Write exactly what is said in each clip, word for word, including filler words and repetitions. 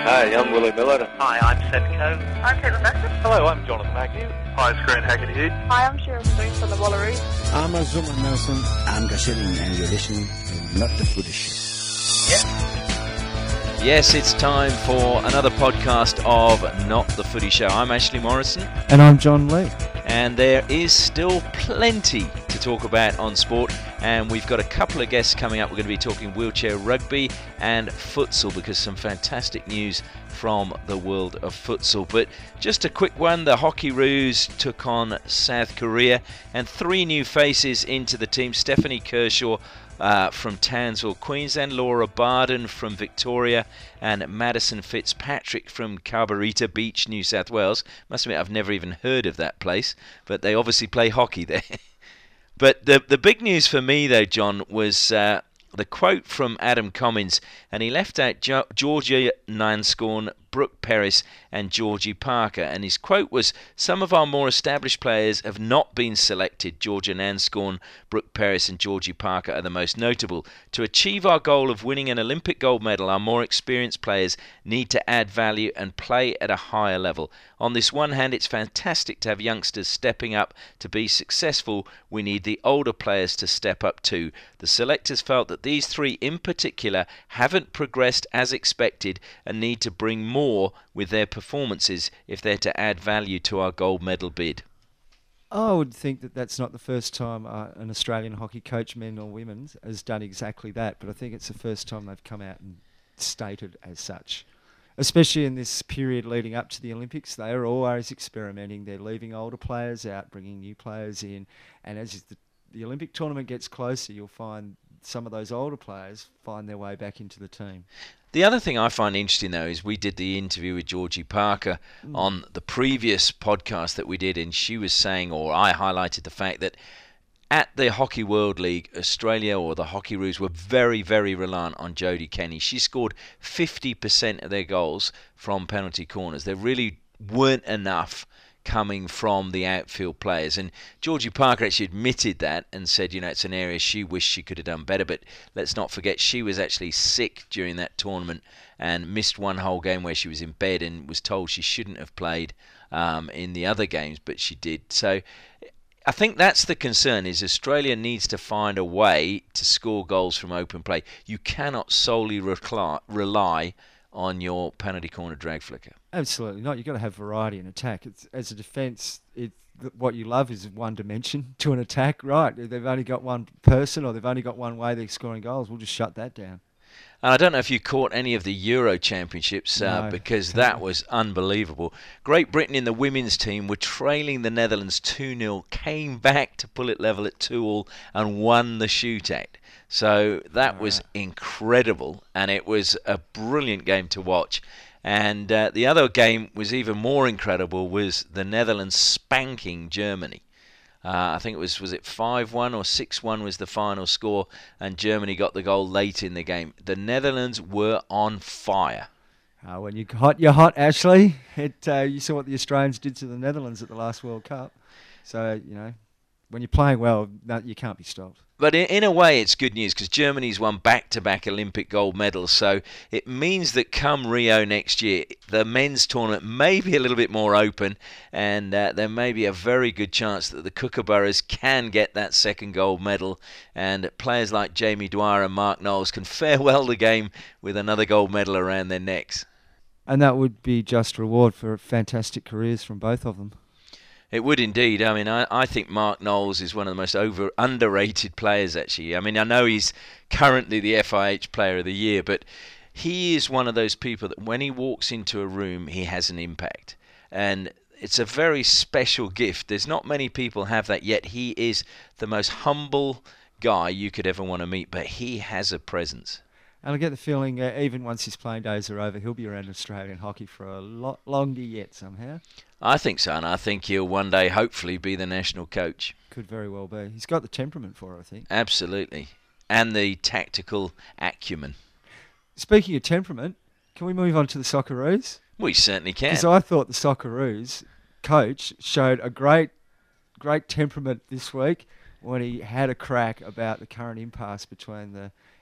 Hi, I'm Willie Miller. Hi, I'm Seth Coe. I'm Caitlin Bassett. Hello, I'm Jonathan Agnew. Hi, it's Grant Haggerty. Hi, I'm Sharon Swing from the Wallaroos. I'm Azuma Nelson. I'm Gashilling, and you're listening to Not the Footy Show. Yep. Yes, it's time for another podcast of Not the Footy Show. I'm Ashley Morrison. And I'm John Lee. And there is still plenty to talk about on sport. And we've got a couple of guests coming up. We're going to be talking wheelchair rugby and futsal because some fantastic news from the world of futsal. But just a quick one, the Hockeyroos took on South Korea and three new faces into the team. Stephanie Kershaw uh, from Townsville, Queensland, Laura Barden from Victoria, and Madison Fitzpatrick from Carbarita Beach, New South Wales. Must admit, I've never even heard of that place, but they obviously play hockey there. But the the big news for me, though, John, was uh, the quote from Adam Cummins, and he left out jo- Georgia Nanscorn, Brooke Peris and Georgie Parker. And his quote was, some of our more established players have not been selected. Georgia Nanscorn, Brooke Peris and Georgie Parker are the most notable. To achieve our goal of winning an Olympic gold medal, our more experienced players need to add value and play at a higher level. On this one hand, it's fantastic to have youngsters stepping up to be successful. We need the older players to step up too. The selectors felt that these three in particular haven't progressed as expected and need to bring more more with their performances if they're to add value to our gold medal bid. I would think that that's not the first time uh, an Australian hockey coach, men or women, has done exactly that, but I think it's the first time they've come out and stated as such. Especially in this period leading up to the Olympics, they are always experimenting. They're leaving older players out, bringing new players in, and as the, the Olympic tournament gets closer, you'll find some of those older players find their way back into the team. The other thing I find interesting, though, is we did the interview with Georgie Parker mm. on the previous podcast that we did, and she was saying, or I highlighted the fact that at the Hockey World League, Australia or the Hockeyroos were very, very reliant on Jodie Kenny. She scored fifty percent of their goals from penalty corners. There really weren't enough coming from the outfield players, and Georgie Parker actually admitted that and said, you know, it's an area she wished she could have done better. But let's not forget, she was actually sick during that tournament and missed one whole game where she was in bed and was told she shouldn't have played um, in the other games, but she did. So I think that's the concern, is Australia needs to find a way to score goals from open play. You cannot solely recla- rely on your penalty corner drag flicker. Absolutely not. You've got to have variety in attack. It's, as a defence, it, what you love is one dimension to an attack, right? If they've only got one person or they've only got one way they're scoring goals, we'll just shut that down. And I don't know if you caught any of the Euro Championships uh, no, because that was unbelievable. Great Britain in the women's team were trailing the Netherlands two nil, came back to pull it level at two all and won the shootout. So that All was right. incredible, and it was a brilliant game to watch. And uh, the other game was even more incredible, was the Netherlands spanking Germany. Uh, I think it was, was it five one or six one was the final score, and Germany got the goal late in the game. The Netherlands were on fire. Uh, when you're hot, you're hot, Ashley. It, uh, you saw what the Australians did to the Netherlands at the last World Cup. So, you know, when you're playing well, no, you can't be stopped. But in, in a way, it's good news because Germany's won back-to-back Olympic gold medals. So it means that come Rio next year, the men's tournament may be a little bit more open, and uh, there may be a very good chance that the Kookaburras can get that second gold medal, and players like Jamie Dwyer and Mark Knowles can farewell the game with another gold medal around their necks. And that would be just reward for fantastic careers from both of them. It would indeed. I mean, I, I think Mark Knowles is one of the most over underrated players, actually. I mean, I know he's currently the F I H Player of the Year, but he is one of those people that when he walks into a room, he has an impact. And it's a very special gift. There's not many people have that, yet he is the most humble guy you could ever want to meet, but he has a presence. And I get the feeling, uh, even once his playing days are over, he'll be around Australian hockey for a lot longer yet somehow. I think so, and I think he'll one day hopefully be the national coach. Could very well be. He's got the temperament for it, I think. Absolutely. And the tactical acumen. Speaking of temperament, can we move on to the Socceroos? We certainly can. Because I thought the Socceroos coach showed a great, great temperament this week when he had a crack about the current impasse between the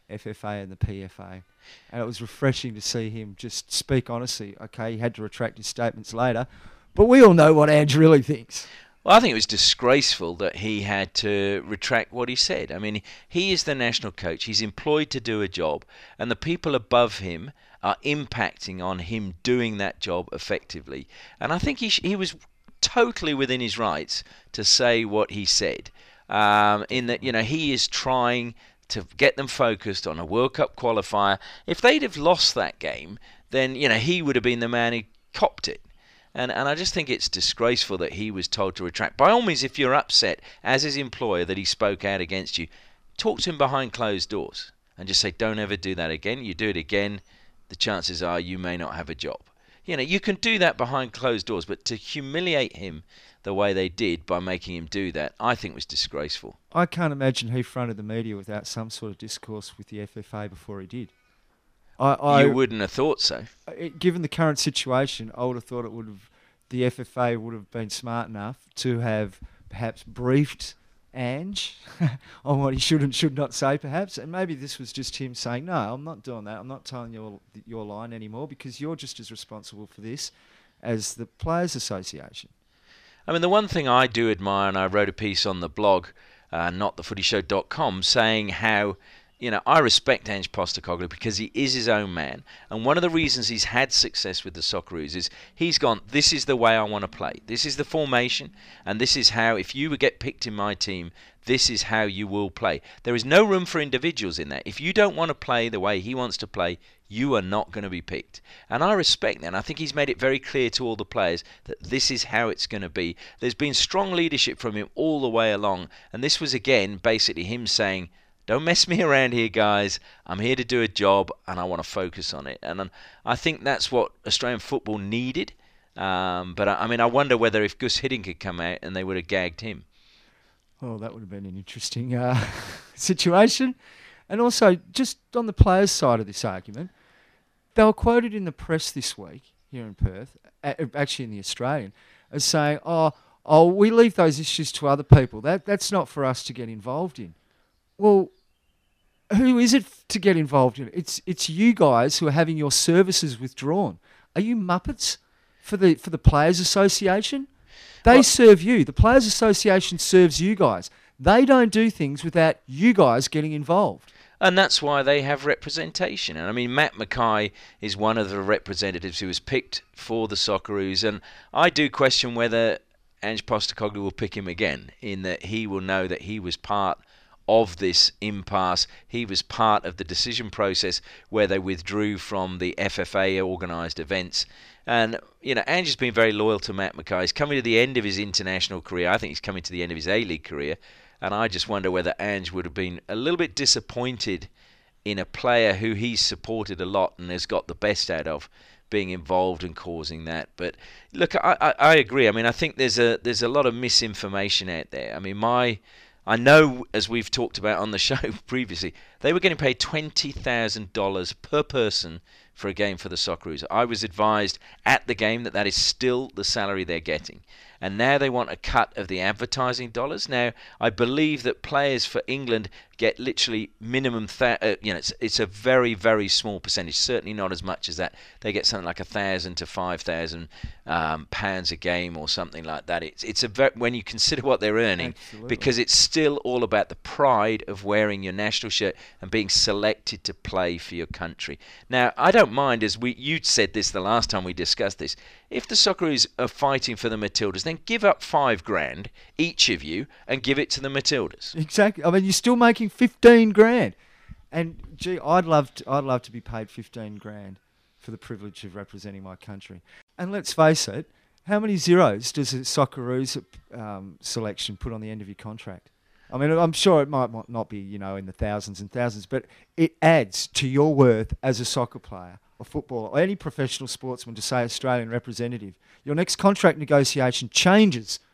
F F A and the P F A. And it was refreshing to see him just speak honestly. Okay, he had to retract his statements later, but we all know what Ange really thinks. Well, I think it was disgraceful that he had to retract what he said. I mean, he is the national coach. He's employed to do a job, and the people above him are impacting on him doing that job effectively. And I think he sh- he was totally within his rights to say what he said. Um, in that, you know, he is trying to get them focused on a World Cup qualifier. If they'd have lost that game, then, you know, he would have been the man who copped it. And and I just think it's disgraceful that he was told to retract. By all means, if you're upset as his employer that he spoke out against you, talk to him behind closed doors and just say, don't ever do that again. You do it again, the chances are you may not have a job. You know, you can do that behind closed doors, but to humiliate him the way they did by making him do that, I think was disgraceful. I can't imagine he fronted the media without some sort of discourse with the F F A before he did. I, I, you wouldn't have thought so. It, given the current situation, I would have thought it would have, the F F A would have been smart enough to have perhaps briefed Ange on what he should and should not say, perhaps. And maybe this was just him saying, no, I'm not doing that. I'm not telling your your line anymore because you're just as responsible for this as the Players Association. I mean, the one thing I do admire, and I wrote a piece on the blog, uh, not the footy show dot com, saying how, you know, I respect Ange Postecoglou because he is his own man. And one of the reasons he's had success with the Socceroos is he's gone, this is the way I want to play. This is the formation, and this is how, if you get picked in my team, this is how you will play. There is no room for individuals in that. If you don't want to play the way he wants to play, you are not going to be picked. And I respect that. And I think he's made it very clear to all the players that this is how it's going to be. There's been strong leadership from him all the way along. And this was, again, basically him saying, don't mess me around here, guys. I'm here to do a job, and I want to focus on it. And I think that's what Australian football needed. Um, but, I, I mean, I wonder whether if Gus Hiddink had come out and they would have gagged him. Well, that would have been an interesting uh, situation. And also, just on the players' side of this argument, they were quoted in the press this week here in Perth, actually in the Australian, as saying, oh, oh, we leave those issues to other people. That That's not for us to get involved in. Well, who is it to get involved in? It's it's you guys who are having your services withdrawn. Are you muppets for the for the Players Association? They well, serve you. The Players Association serves you guys. They don't do things without you guys getting involved. And that's why they have representation. And I mean, Matt Mackay is one of the representatives who was picked for the Socceroos. And I do question whether Ange Postecoglou will pick him again, in that he will know that he was part of this impasse. He was part of the decision process where they withdrew from the F F A organised events. And, you know, Ange has been very loyal to Matt Mackay. He's coming to the end of his international career. I think he's coming to the end of his A-League career. And I just wonder whether Ange would have been a little bit disappointed in a player who he's supported a lot and has got the best out of being involved and causing that. But look, I, I, I agree. I mean, I think there's a there's a lot of misinformation out there. I mean, my I know, as we've talked about on the show previously, they were getting paid twenty thousand dollars per person for a game for the Socceroos. I was advised at the game that that is still the salary they're getting. And now they want a cut of the advertising dollars. Now, I believe that players for England get literally minimum, th- uh, you know, it's, it's a very, very small percentage, certainly not as much as that. They get something like a thousand to five thousand um, pounds a game or something like that. It's it's a ver- when you consider what they're earning, Absolutely. Because it's still all about the pride of wearing your national shirt and being selected to play for your country. Now, I don't mind, as we you said this the last time we discussed this, if the Socceroos are fighting for the Matildas, then give up five grand, each of you, and give it to the Matildas. Exactly. I mean, you're still making fifteen grand. And, gee, I'd love to, I'd love to be paid fifteen grand for the privilege of representing my country. And let's face it, how many zeros does a Socceroos um, selection put on the end of your contract? I mean, I'm sure it might not be, you know, in the thousands and thousands, but it adds to your worth as a soccer player, or footballer, or any professional sportsman to say Australian representative. Your next contract negotiation changes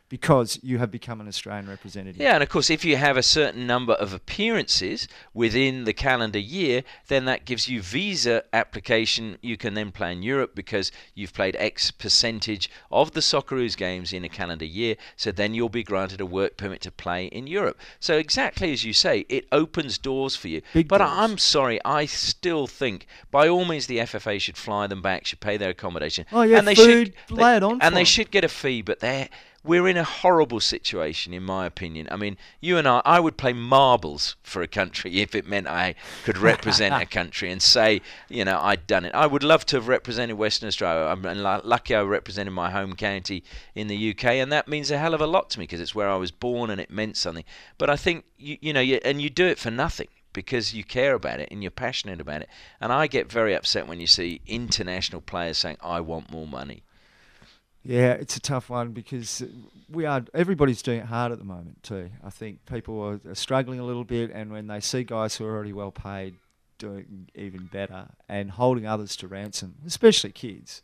because you have become an Australian representative. Yeah, and of course, if you have a certain number of appearances within the calendar year, then that gives you visa application. You can then play in Europe because you've played X percentage of the Socceroos games in a calendar year, so then you'll be granted a work permit to play in Europe. So exactly as you say, it opens doors for you. Big but doors. I'm sorry, I still think by all means the F F A should fly them back, should pay their accommodation. Oh, yeah, and they food, should, lay they, it on And for they 'em. should get a fee, but they're... We're in a horrible situation, in my opinion. I mean, you and I, I would play marbles for a country if it meant I could represent a country and say, you know, I'd done it. I would love to have represented Western Australia. I'm lucky I represented my home county in the U K, and that means a hell of a lot to me because it's where I was born and it meant something. But I think, you, you know, you, and you do it for nothing because you care about it and you're passionate about it. And I get very upset when you see international players saying, I want more money. Yeah, it's a tough one because we are. Everybody's doing it hard at the moment too. I think people are, are struggling a little bit, and when they see guys who are already well paid doing even better and holding others to ransom, especially kids.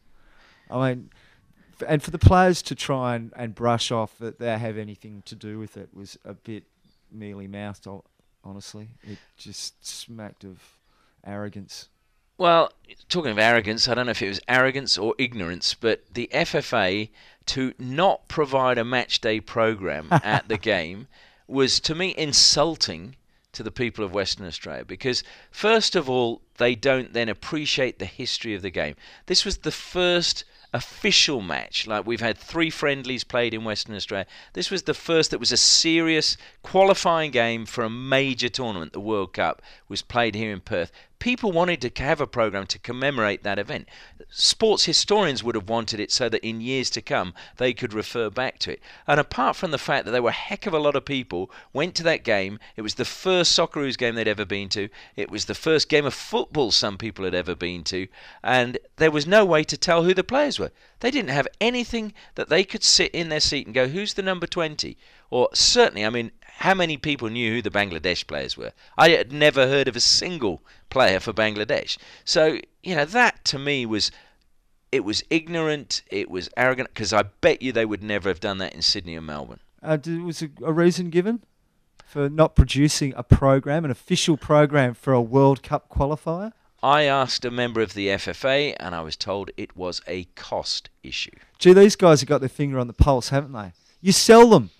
I mean, f- and for the players to try and, and brush off that they have anything to do with it was a bit mealy-mouthed, hon- honestly. It just smacked of arrogance. Well, talking of arrogance, I don't know if it was arrogance or ignorance, but the F F A to not provide a match day program at the game was, to me, insulting to the people of Western Australia because, first of all, they don't then appreciate the history of the game. This was the first official match. Like, we've had three friendlies played in Western Australia. This was the first that was a serious qualifying game for a major tournament. The World Cup was played here in Perth. People wanted to have a program to commemorate that event. Sports historians would have wanted it so that in years to come they could refer back to it. And apart from the fact that there were a heck of a lot of people went to that game, it was the first Socceroos game they'd ever been to. It was the first game of football some people had ever been to. And there was no way to tell who the players were. They didn't have anything that they could sit in their seat and go, who's the number twenty? Or certainly, I mean, how many people knew who the Bangladesh players were? I had never heard of a single player for Bangladesh. So, you know, that to me was, it was ignorant, it was arrogant, because I bet you they would never have done that in Sydney or Melbourne. Uh, did, was a, a reason given for not producing a program, an official program for a World Cup qualifier? I asked a member of the F F A and I was told it was a cost issue. Gee, these guys have got their finger on the pulse, haven't they? You sell them,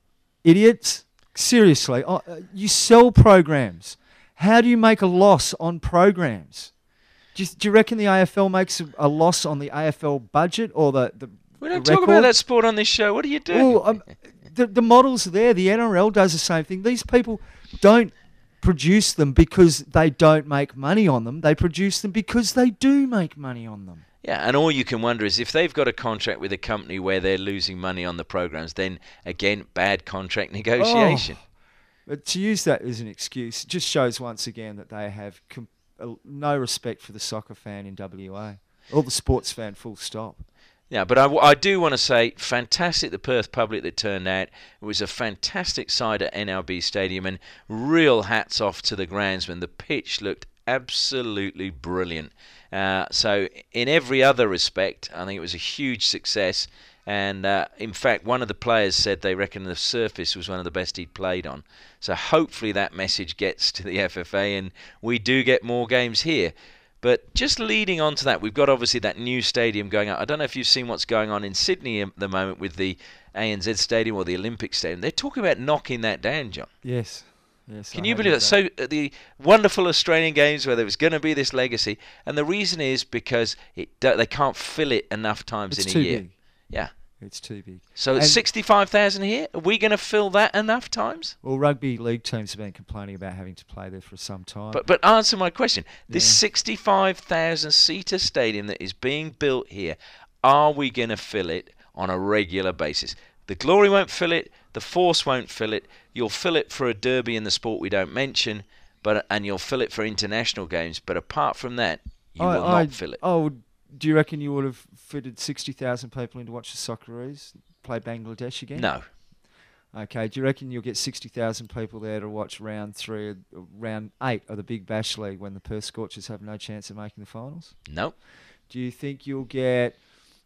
idiots. Seriously, oh, uh, you sell programs. How do you make a loss on programs? Do you, do you reckon the A F L makes a, a loss on the A F L budget or the, the We don't the talk record? about that sport on this show. What are you doing? Well, um, the, the models are there. The N R L does the same thing. These people don't produce them because they don't make money on them. They produce them because they do make money on them. Yeah, and all you can wonder is if they've got a contract with a company where they're losing money on the programs, then again, bad contract negotiation. Oh, but to use that as an excuse just shows once again that they have com- uh, no respect for the soccer fan in W A or the sports fan, full stop. Yeah, but I, I do want to say, fantastic the Perth public that turned out. It was a fantastic side at N L B Stadium, and real hats off to the groundsman. The pitch looked absolutely brilliant. Uh, so in every other respect, I think it was a huge success. And uh, in fact, one of the players said they reckon the surface was one of the best he'd played on. So hopefully that message gets to the F F A and we do get more games here. But just leading on to that, we've got obviously that new stadium going up. I don't know if you've seen what's going on in Sydney at the moment with the A N Z Stadium or the Olympic Stadium. They're talking about knocking that down, John. Yes. Yes. Can I you have believe heard that? So uh, the wonderful Australian Games where there was going to be this legacy, and the reason is because it do, they can't fill it enough times It's in a too year. big. Yeah. It's too big. So it's And- sixty-five thousand here. Are we going to fill that enough times? Well, rugby league teams have been complaining about having to play there for some time. But but answer my question. This Yeah. sixty-five thousand seater stadium that is being built here, are we going to fill it on a regular basis? The Glory won't fill it. The Force won't fill it. You'll fill it for a derby in the sport we don't mention, but and you'll fill it for international games. But apart from that, you I, will I, not fill it. Oh, do you reckon you would have fitted sixty thousand people in to watch the Socceroos play Bangladesh again? No. Okay, do you reckon you'll get sixty thousand people there to watch round three, of- round eight of the Big Bash League when the Perth Scorchers have no chance of making the finals? No. Do you think you'll get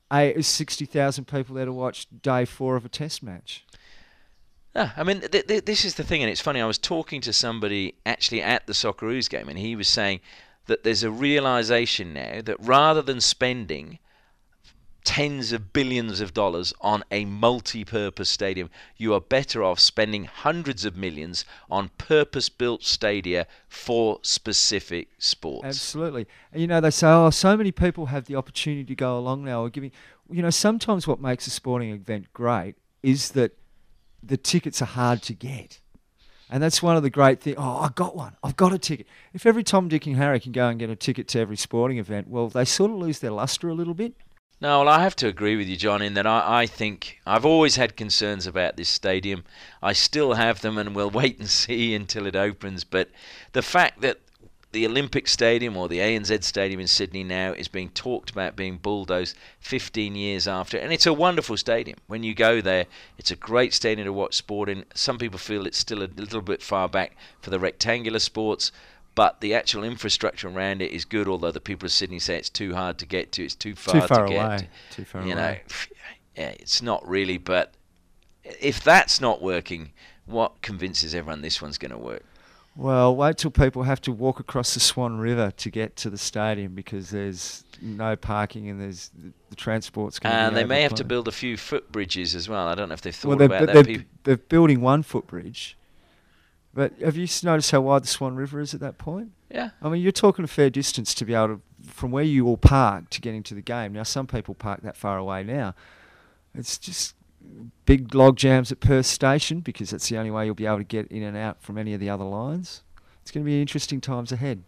eight, sixty thousand people there to watch day four of a test match. Ah, I mean, th- th- this is the thing, and it's funny. I was talking to somebody actually at the Socceroos game, and he was saying that there's a realization now that rather than spending tens of billions of dollars on a multi-purpose stadium, you are better off spending hundreds of millions on purpose-built stadia for specific sports. Absolutely. And, you know, they say, oh, so many people have the opportunity to go along now. Or giving, you know, sometimes what makes a sporting event great is that the tickets are hard to get. And that's one of the great things. Oh, I got one. I've got a ticket. If every Tom, Dick and Harry can go and get a ticket to every sporting event, well, they sort of lose their lustre a little bit. No, well, I have to agree with you, John, in that I, I think I've always had concerns about this stadium. I still have them, and we'll wait and see until it opens. But the fact that the Olympic Stadium or the A N Z Stadium in Sydney now is being talked about being bulldozed fifteen years after, and it's a wonderful stadium. When you go there, it's a great stadium to watch sport in. Some people feel it's still a little bit far back for the rectangular sports, but the actual infrastructure around it is good, although the people of Sydney say it's too hard to get to, it's too far, too far to away. get. Too far you away. know, yeah, it's not really, but if that's not working, what convinces everyone this one's going to work? Well, wait till people have to walk across the Swan River to get to the stadium because there's no parking and there's the, the transport's going to be And they may have to overcrowded. build a few footbridges as well. I don't know if they've thought Well, they're, about they're, that. People- they're building one footbridge. But have you s- noticed how wide the Swan River is at that point? Yeah. I mean, you're talking a fair distance to be able to, from where you all park to getting to the game. Now, some people park that far away now. It's just big log jams at Perth Station because that's the only way you'll be able to get in and out from any of the other lines. It's going to be interesting times ahead.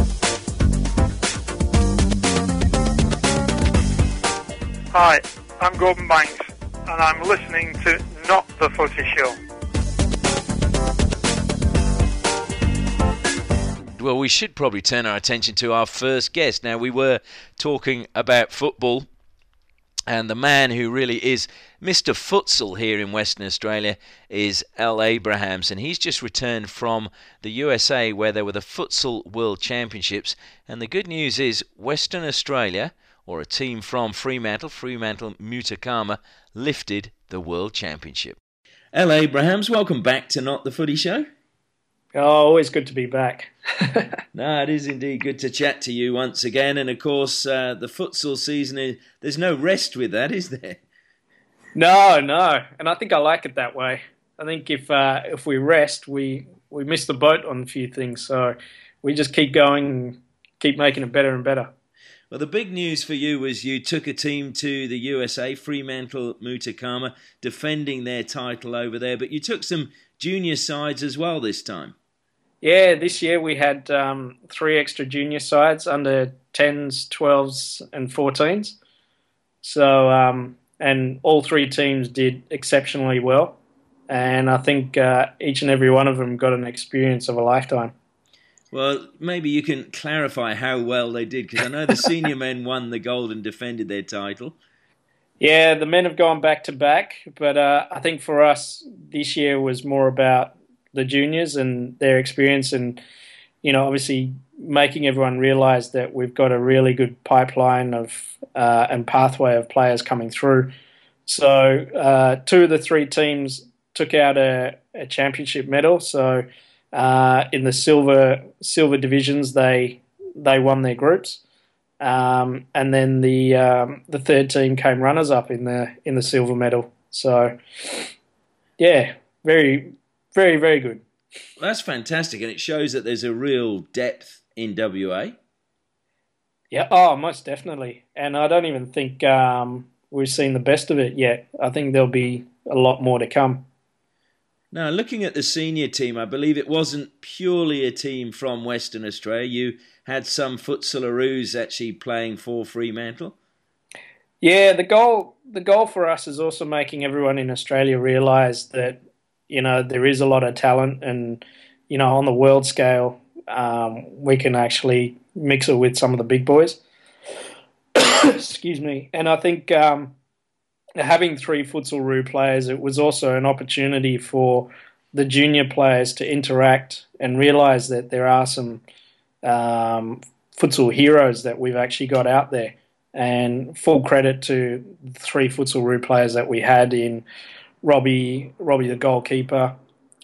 Hi, I'm Gordon Banks, and I'm listening to Not the Footy Show. Well, we should probably turn our attention to our first guest. Now, we were talking about football, and the man who really is Mister Futsal here in Western Australia is Al Abrahams, and he's just returned from the U S A where there were the Futsal World Championships. And the good news is Western Australia, or a team from Fremantle, Fremantle Mutakama, lifted the World Championship. Al Abrahams, welcome back to Not the Footy Show. Oh, always good to be back. No, it is indeed good to chat to you once again. And of course, uh, the futsal season, is, there's no rest with that, is there? No, no. And I think I like it that way. I think if uh, if we rest, we, we miss the boat on a few things. So we just keep going and keep making it better and better. Well, the big news for you was you took a team to the U S A, Fremantle Mutakama, defending their title over there. But you took some junior sides as well this time. Yeah, this year we had um, three extra junior sides, under tens, twelves and fourteens. So, um, and all three teams did exceptionally well. And I think uh, each and every one of them got an experience of a lifetime. Well, maybe you can clarify how well they did, because I know the senior men won the gold and defended their title. Yeah, the men have gone back to back, but uh, I think for us this year was more about the juniors and their experience and, you know, obviously making everyone realise that we've got a really good pipeline of uh, and pathway of players coming through. So uh, two of the three teams took out a, a championship medal. So uh, in the silver silver divisions, they they won their groups. Um, and then the um, the third team came runners up in the in the silver medal. So, yeah, very, very, very good. Well, that's fantastic, and it shows that there's a real depth in W A. Yeah, oh, most definitely. And I don't even think um, we've seen the best of it yet. I think there'll be a lot more to come. Now, looking at the senior team, I believe it wasn't purely a team from Western Australia. You had some futsaleroos actually playing for Fremantle. Yeah, the goal the goal for us is also making everyone in Australia realise that, you know, there is a lot of talent and, you know, on the world scale, um, we can actually mix it with some of the big boys. Excuse me. And I think um, having three futsalroo players, it was also an opportunity for the junior players to interact and realise that there are some um, futsal heroes that we've actually got out there. And full credit to the three Futsalroo players that we had in Robbie, Robbie the goalkeeper,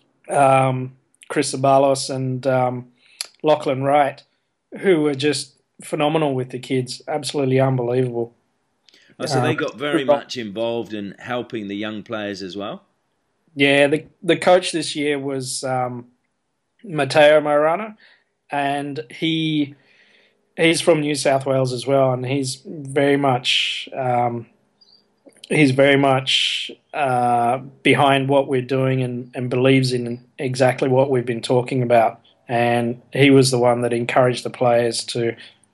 um, Chris Zabalos, and um, Lachlan Wright, who were just phenomenal with the kids. Absolutely unbelievable. Oh, so they Um, got very much involved in helping the young players as well? Yeah, the the coach this year was um, Matteo Morano, and he he's from New South Wales as well, and he's very much um, he's very much uh, behind what we're doing and, and believes in exactly what we've been talking about. And he was the one that encouraged the players to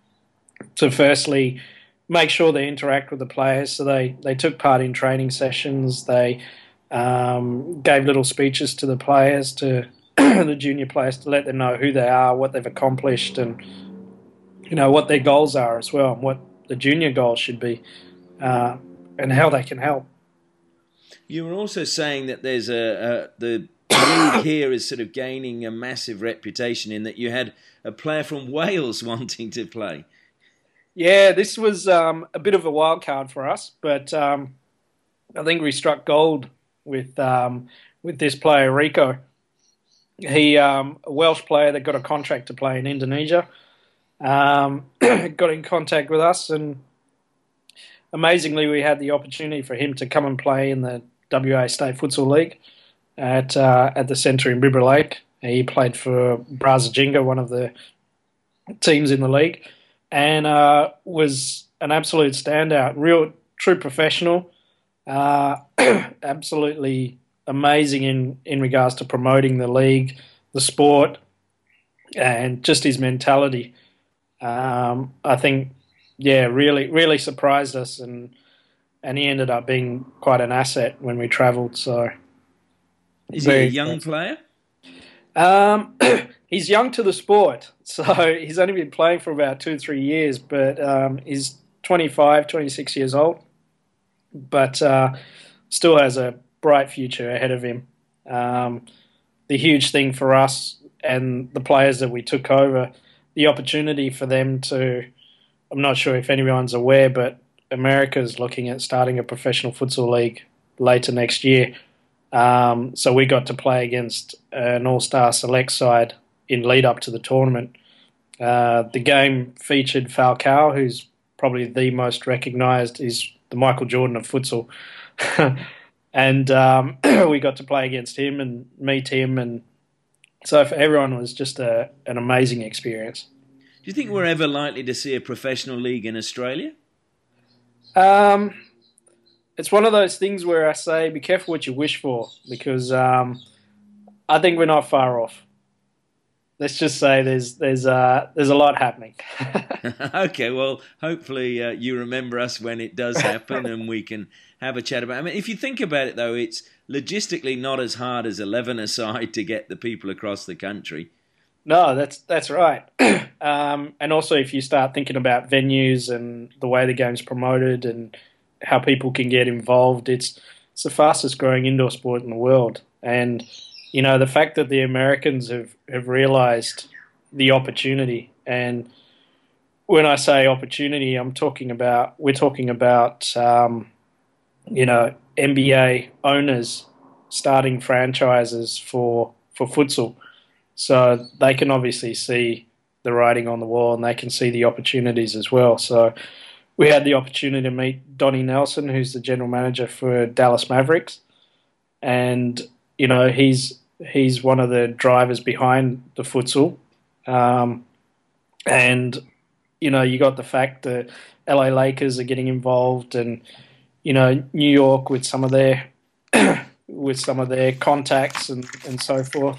to firstly make sure they interact with the players. So they, they took part in training sessions. They um, gave little speeches to the players, to the junior players, to let them know who they are, what they've accomplished, and you know what their goals are as well, and what the junior goals should be, uh, and how they can help. You were also saying that there's a, a the league here is sort of gaining a massive reputation in that you had a player from Wales wanting to play. Yeah, this was um, a bit of a wild card for us, but um, I think we struck gold with um, with this player, Rico. He, um, a Welsh player that got a contract to play in Indonesia, um, got in contact with us, and amazingly, we had the opportunity for him to come and play in the W A State Futsal League at uh, at the centre in Bibra Lake. He played for Brazajinga, one of the teams in the league, and uh, was an absolute standout, real true professional, uh, absolutely amazing in, in regards to promoting the league, the sport, and just his mentality. Um, I think, yeah, really, really surprised us, and and he ended up being quite an asset when we travelled. So, is he a young player? Um, he's young to the sport, so he's only been playing for about two, three years, but um, he's twenty-five, twenty-six years old, but uh, still has a bright future ahead of him. Um, the huge thing for us and the players that we took over, the opportunity for them to, I'm not sure if anyone's aware, but America's looking at starting a professional futsal league later next year. Um, so we got to play against an all-star select side in lead up to the tournament. Uh, the game featured Falcao, who's probably the most recognised, is the Michael Jordan of futsal. and um, we got to play against him and meet him. And so for everyone, it was just a, an amazing experience. Do you think we're ever likely to see a professional league in Australia? Um... It's one of those things where I say, be careful what you wish for, because um, I think we're not far off. Let's just say there's there's uh, there's a lot happening. Okay, well, hopefully uh, you remember us when it does happen, and we can have a chat about it. I mean, if you think about it, though, it's logistically not as hard as eleven-a-side to get the people across the country. No, that's that's right. um, and also, if you start thinking about venues and the way the game's promoted and how people can get involved, it's it's the fastest growing indoor sport in the world. And, you know, the fact that the Americans have, have realised the opportunity, and when I say opportunity, I'm talking about, we're talking about, um, you know, N B A owners starting franchises for, for futsal. So they can obviously see the writing on the wall, and they can see the opportunities as well. So we had the opportunity to meet Donnie Nelson, who's the general manager for Dallas Mavericks, and you know he's he's one of the drivers behind the futsal, um, and you know you got the fact that L A Lakers are getting involved, and you know New York with some of their with some of their contacts and, and so forth.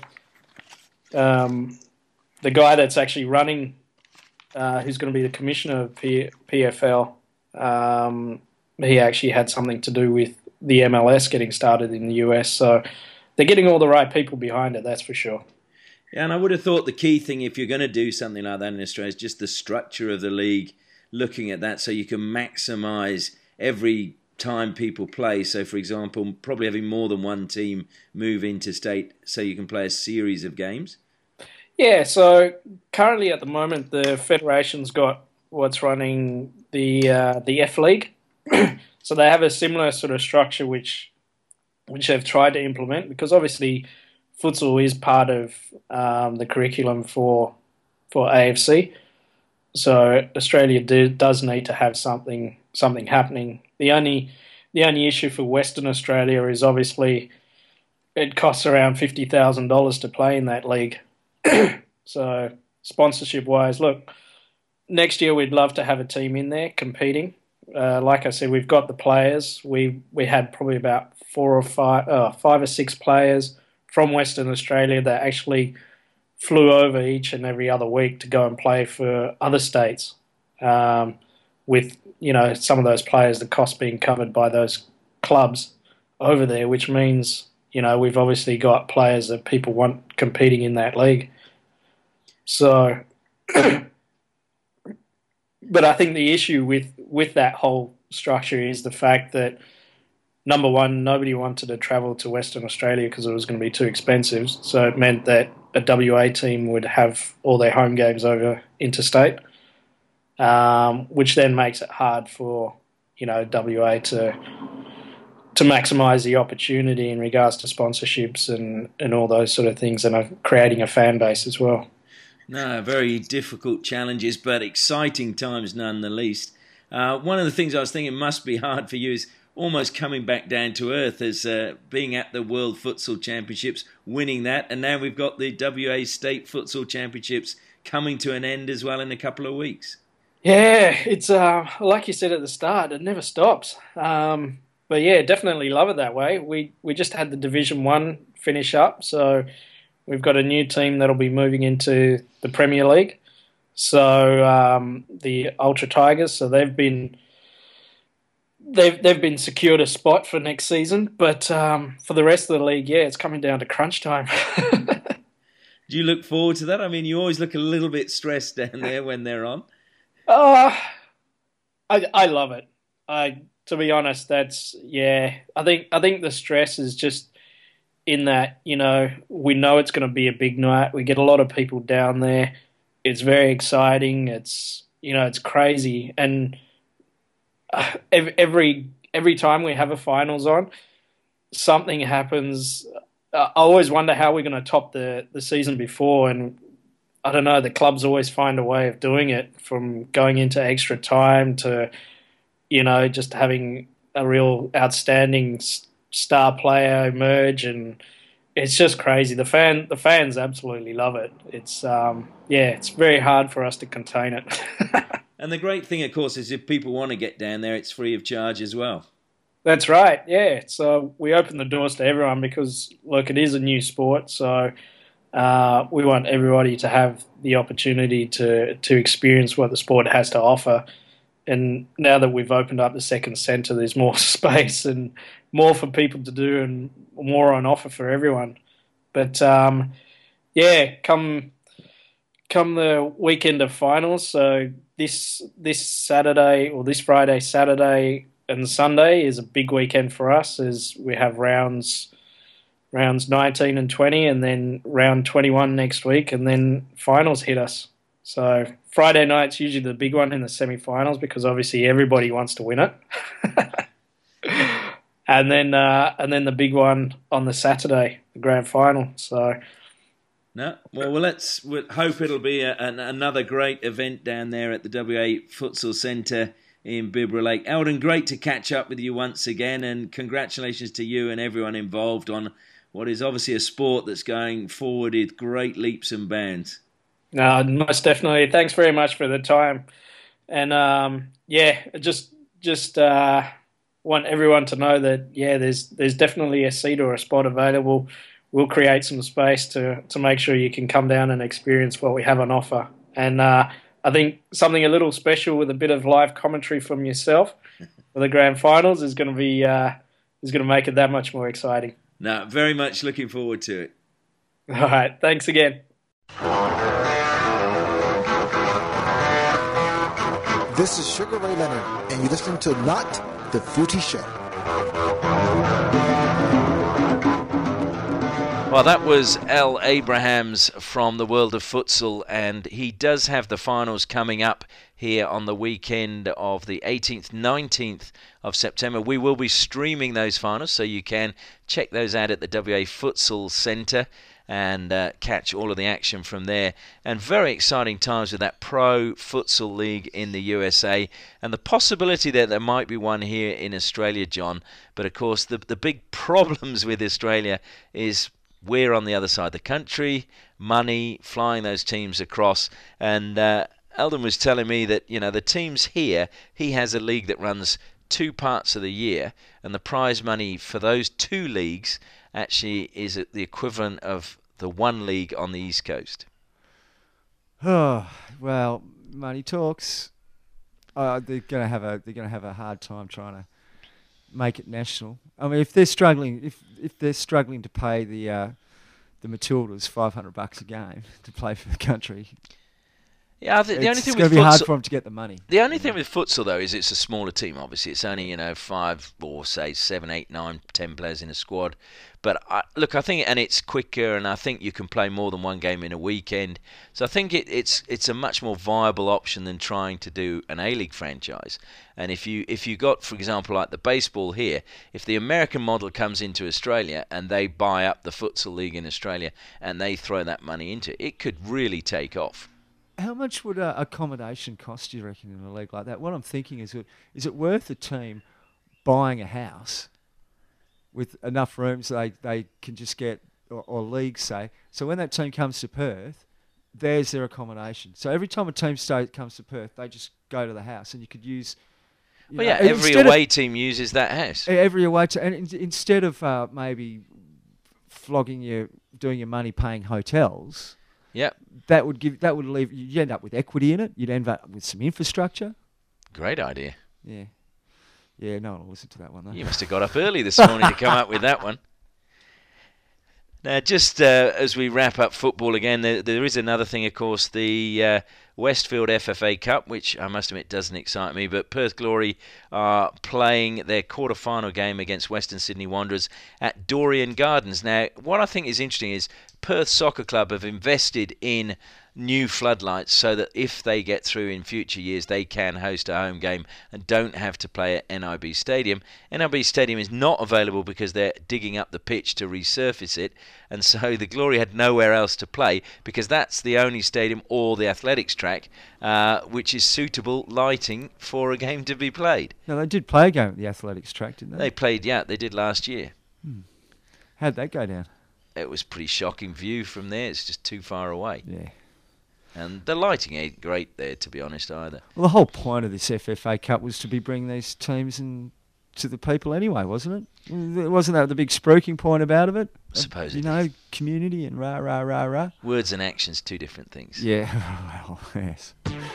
Um, the guy that's actually running. Uh, who's going to be the commissioner of P- PFL, um, he actually had something to do with the M L S getting started in the U S, so they're getting all the right people behind it, that's for sure. Yeah, and I would have thought the key thing, if you're going to do something like that in Australia, is just the structure of the league, looking at that so you can maximise every time people play. So, for example, probably having more than one team move into state so you can play a series of games. Yeah, so currently at the moment the Federation's got what's running the uh, the F League. So they have a similar sort of structure which which they've tried to implement, because obviously futsal is part of um, the curriculum for for A F C. So Australia do, does need to have something something happening. The only the only issue for Western Australia is obviously it costs around fifty thousand dollars to play in that league. So sponsorship wise, look, next year we'd love to have a team in there competing. Uh, like I said, we've got the players. We we had probably about four or five, uh, five or six players from Western Australia that actually flew over each and every other week to go and play for other states. Um, with you know some of those players, the cost being covered by those clubs over there, which means you know we've obviously got players that people want competing in that league. So. But I think the issue with, with that whole structure is the fact that, number one, nobody wanted to travel to Western Australia because it was going to be too expensive. So it meant that a W A team would have all their home games over interstate, um, which then makes it hard for you know W A to to maximise the opportunity in regards to sponsorships and, and all those sort of things, and uh, creating a fan base as well. No, very difficult challenges, but exciting times none the least. Uh, one of the things I was thinking must be hard for you is almost coming back down to earth, as uh, being at the World Futsal Championships, winning that, and now we've got the W A State Futsal Championships coming to an end as well in a couple of weeks. Yeah, it's uh, like you said at the start, it never stops. Um, but yeah, definitely love it that way. We we just had the Division One finish up, so we've got a new team that'll be moving into the Premier League. So um, the Ultra Tigers, so they've been they've they've been secured a spot for next season. But um, for the rest of the league, yeah, it's coming down to crunch time. Do you look forward to that? I mean, you always look a little bit stressed down there when they're on. Uh, I I love it. I to be honest, that's yeah. I think I think the stress is just in that, you know, we know it's going to be a big night. We get a lot of people down there. It's very exciting. It's, you know, it's crazy. And every every time we have a finals on, something happens. I always wonder how we're going to top the, the season before. And I don't know, the clubs always find a way of doing it, from going into extra time to, you know, just having a real outstanding star player emerge, and it's just crazy. The fan, the fans absolutely love it. It's um, yeah, it's very hard for us to contain it. And the great thing, of course, is if people want to get down there, it's free of charge as well. That's right. Yeah, so we open the doors to everyone because, look, it is a new sport, so uh, we want everybody to have the opportunity to to experience what the sport has to offer. And now that we've opened up the second centre, there's more space and more for people to do and more on offer for everyone. But, um, yeah, come come the weekend of finals, so this this Saturday or this Friday, Saturday and Sunday is a big weekend for us, as we have rounds rounds nineteen and twenty, and then round twenty-one next week, and then finals hit us. So Friday night's usually the big one in the semi-finals, because obviously everybody wants to win it. and then uh, and then the big one on the Saturday, the grand final. So no, well, well let's we'll hope it'll be a, an, another great event down there at the W A Futsal Centre in Bibra Lake. Eldon, great to catch up with you once again, and congratulations to you and everyone involved on what is obviously a sport that's going forward with great leaps and bounds. No, most definitely. Thanks very much for the time. And, um, yeah, just just uh, want everyone to know that, yeah, there's there's definitely a seat or a spot available. We'll create some space to, to make sure you can come down and experience what we have on offer. And uh, I think something a little special with a bit of live commentary from yourself for the grand finals is going to be uh, is going to make it that much more exciting. No, very much looking forward to it. All right, thanks again. This is Sugar Ray Leonard, and you're listening to Not the Footy Show. Well, that was Al Abrahams from the world of futsal, and he does have the finals coming up here on the weekend of the eighteenth, nineteenth of September. We will be streaming those finals, so you can check those out at the W A Futsal Centre and uh, catch all of the action from there. And very exciting times with that Pro Futsal League in the U S A, and the possibility that there might be one here in Australia, John. But of course, the the big problems with Australia is we're on the other side of the country, money, flying those teams across. And uh, Eldon was telling me that, you know, the teams here, he has a league that runs two parts of the year, and the prize money for those two leagues actually is the equivalent of the one league on the East Coast. Oh, well, money talks. Uh, they're going to have a they're going to have a hard time trying to make it national. I mean, if they're struggling, if if they're struggling to pay the uh, the Matildas five hundred bucks a game to play for the country, yeah, the, the only it's thing going with to be hard futsal, for them to get the money. The only thing with futsal though is it's a smaller team. Obviously, it's only you know five or say seven, eight, nine, ten players in a squad. But I, look, I think, and it's quicker, and I think you can play more than one game in a weekend. So I think it, it's it's a much more viable option than trying to do an A-League franchise. And if you if you got, for example, like the baseball here, if the American model comes into Australia and they buy up the futsal league in Australia and they throw that money into it, it could really take off. How much would uh, accommodation cost, do you reckon, in a league like that? What I'm thinking is, is it worth a team buying a house with enough rooms they, they can just get, or, or leagues say, so when that team comes to Perth, there's their accommodation. So every time a team state comes to Perth, they just go to the house, and you could use... You well, know, yeah, every away of, team uses that house. Every away team, and in, instead of uh, maybe flogging you, doing your money paying hotels... Yep. That would give. That would leave. You'd end up with equity in it. You'd end up with some infrastructure. Great idea. Yeah. Yeah. No one will listen to that one though. You must have got up early this morning to come up with that one. Now, just uh, as we wrap up football again, there, there is another thing, of course, the uh, Westfield F F A Cup, which I must admit doesn't excite me, but Perth Glory are playing their quarter-final game against Western Sydney Wanderers at Dorrien Gardens. Now, what I think is interesting is Perth Soccer Club have invested in new floodlights so that if they get through in future years, they can host a home game and don't have to play at N I B Stadium. N I B Stadium is not available because they're digging up the pitch to resurface it, and so the Glory had nowhere else to play because that's the only stadium or the athletics track uh, which is suitable lighting for a game to be played. No, they did play a game at the athletics track, didn't they? They played, yeah, they did last year. Hmm. How'd that go down? It was a pretty shocking view from there. It's just too far away. Yeah. And the lighting ain't great there, to be honest, either. Well, the whole point of this F F A Cup was to be bringing these teams in to the people anyway, wasn't it? Wasn't that the big spruiking point about of it? I suppose You it know, is. community and rah, rah, rah, rah. Words and actions, two different things. Yeah, well, yes.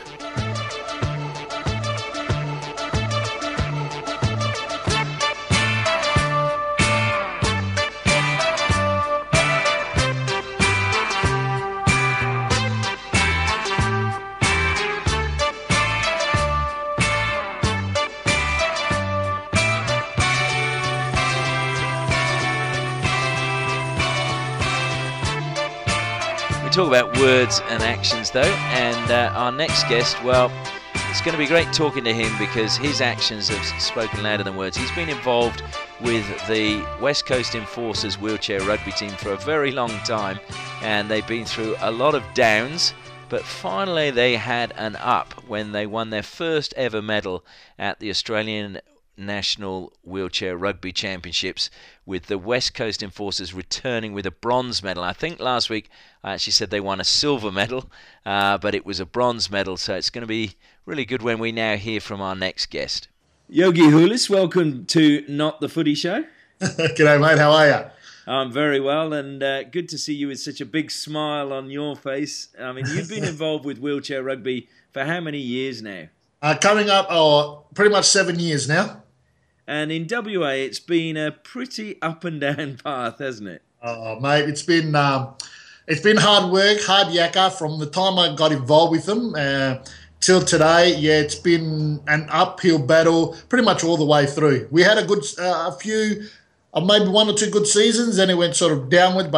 Talk about words and actions though, and uh, our next guest, well, it's going to be great talking to him because his actions have spoken louder than words. He's been involved with the West Coast Enforcers wheelchair rugby team for a very long time, and they've been through a lot of downs, but finally they had an up when they won their first ever medal at the Australian National Wheelchair Rugby Championships, with the West Coast Enforcers returning with a bronze medal. I think last week I actually said they won a silver medal, uh, but it was a bronze medal, so it's going to be really good when we now hear from our next guest. Yogi Hulis, welcome to Not the Footy Show. G'day, mate. How are you? I'm very well, and uh, good to see you with such a big smile on your face. I mean, you've been involved with wheelchair rugby for how many years now? Uh, coming up, oh, pretty much seven years now. And in W A, it's been a pretty up and down path, hasn't it? Oh, mate, it's been um, it's been hard work, hard yakka from the time I got involved with them uh, till today. Yeah, it's been an uphill battle pretty much all the way through. We had a good, uh, a few, uh, maybe one or two good seasons, then it went sort of downward. But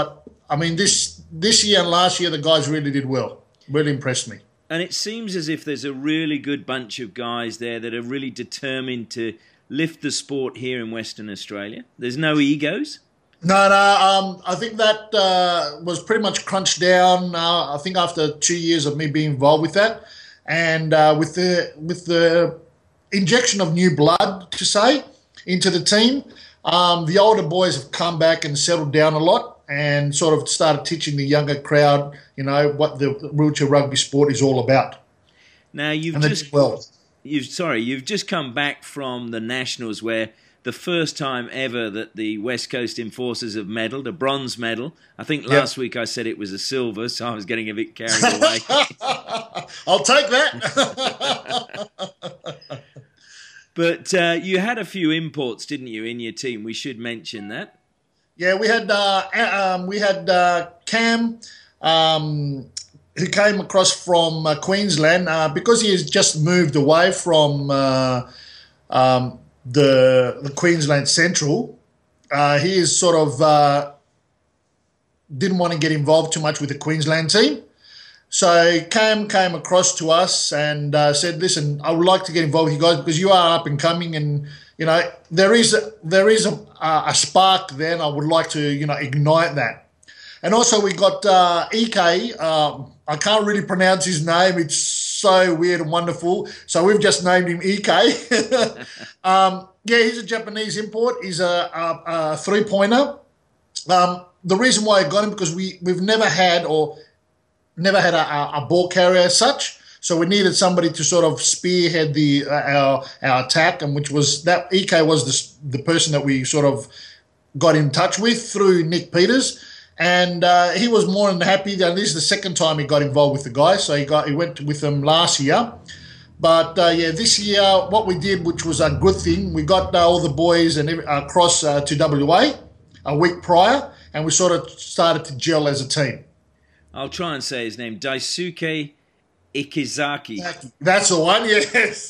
I mean, this this year and last year, the guys really did well. Really impressed me. And it seems as if there's a really good bunch of guys there that are really determined to lift the sport here in Western Australia. There's no egos. No, no. Um, I think that uh, was pretty much crunched down. Uh, I think after two years of me being involved with that, and uh, with the with the injection of new blood, to say, into the team, um, the older boys have come back and settled down a lot, and sort of started teaching the younger crowd, you know, what the wheelchair rugby sport is all about. Now you've and just well, you've sorry, you've just come back from the Nationals, where the first time ever that the West Coast Enforcers have medalled, a bronze medal. I think last yep. week I said it was a silver, so I was getting a bit carried away. I'll take that. But uh, you had a few imports, didn't you, in your team? We should mention that. Yeah, we had uh, um, we had uh, Cam, um, who came across from uh, Queensland uh, because he has just moved away from uh, um, the the Queensland Central. Uh, he is sort of uh, didn't want to get involved too much with the Queensland team. So Cam came across to us and uh, said, "Listen, I would like to get involved with you guys because you are up and coming, and you know there is a, there is a, a spark there, and I would like to you know ignite that." And also we got uh, E K. Uh, I can't really pronounce his name; it's so weird and wonderful. So we've just named him E K. um, yeah, he's a Japanese import. He's a, a, a three-pointer. Um, the reason why I got him because we we've never had or never had a, a ball carrier as such, so we needed somebody to sort of spearhead the uh, our our attack, and which was that E K was the the person that we sort of got in touch with through Nick Peters, and uh, he was more than happy. And this is the second time he got involved with the guys, so he got he went with them last year. But uh, yeah, this year what we did, which was a good thing, we got uh, all the boys and uh, across uh, to W A a week prior, and we sort of started to gel as a team. I'll try and say his name, Daisuke Ikizaki. That's the one, yes.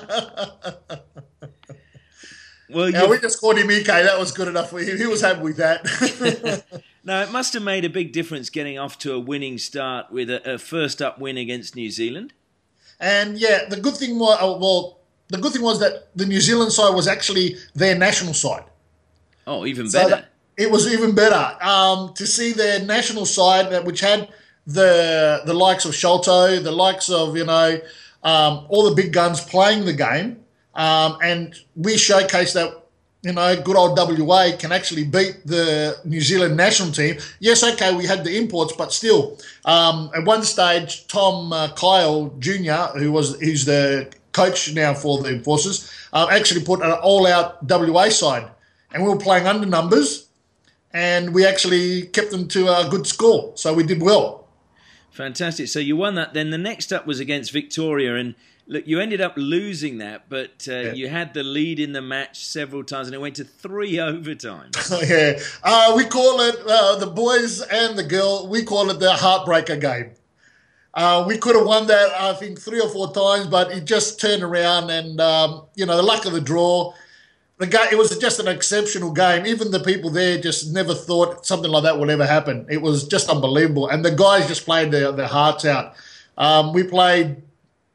Well, yeah, we just called him E K. That was good enough for him. He was happy with that. Now, it must have made a big difference getting off to a winning start with a, a first-up win against New Zealand. And yeah, the good thing was, well, the good thing was that the New Zealand side was actually their national side. Oh, even so better. That, it was even better um, to see their national side, that which had the the likes of Sholto, the likes of you know um, all the big guns playing the game, um, and we showcased that you know good old W A can actually beat the New Zealand national team. Yes, okay, we had the imports, but still, um, at one stage, Tom uh, Kyle Junior, who was who's the coach now for the Enforcers, uh, actually put an all-out W A side, and we were playing under numbers. And we actually kept them to a good score, so we did well. Fantastic. So you won that. Then the next up was against Victoria, and look, you ended up losing that, but uh, yeah. you had the lead in the match several times, and it went to three overtimes. yeah, uh, we call it uh, the boys and the girl. We call it the heartbreaker game. Uh, we could have won that, I think, three or four times, but it just turned around, and um, you know, the luck of the draw. The game, it was just an exceptional game. Even the people there just never thought something like that would ever happen. It was just unbelievable. And the guys just played their, their hearts out. Um, we played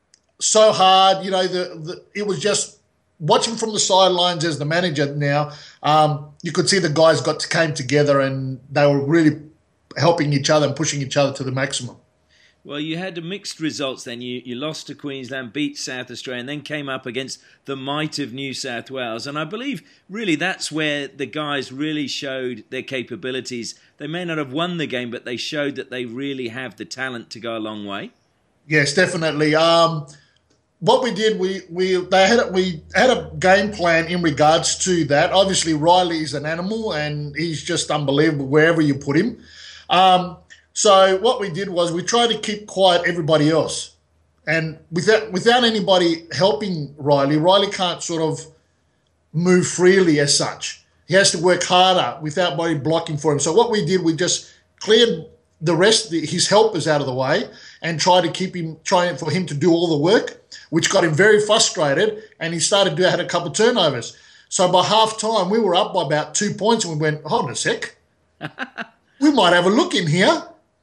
so hard. You know, the, the it was just watching from the sidelines as the manager now, um, you could see the guys got to, came together and they were really helping each other and pushing each other to the maximum. Well, you had mixed results then. You you lost to Queensland, beat South Australia, and then came up against the might of New South Wales. And I believe, really, that's where the guys really showed their capabilities. They may not have won the game, but they showed that they really have the talent to go a long way. Yes, definitely. Um, what we did, we we they had a, we had a game plan in regards to that. Obviously, Riley is an animal, and he's just unbelievable wherever you put him. Um, So what we did was we tried to keep quiet everybody else. And without without anybody helping Riley, Riley can't sort of move freely as such. He has to work harder without anybody blocking for him. So what we did, we just cleared the rest, his helpers out of the way, and tried to keep him, trying for him to do all the work, which got him very frustrated, and he started to have a couple of turnovers. So by half time, we were up by about two points, and we went, hold on a sec. we might have a look in here.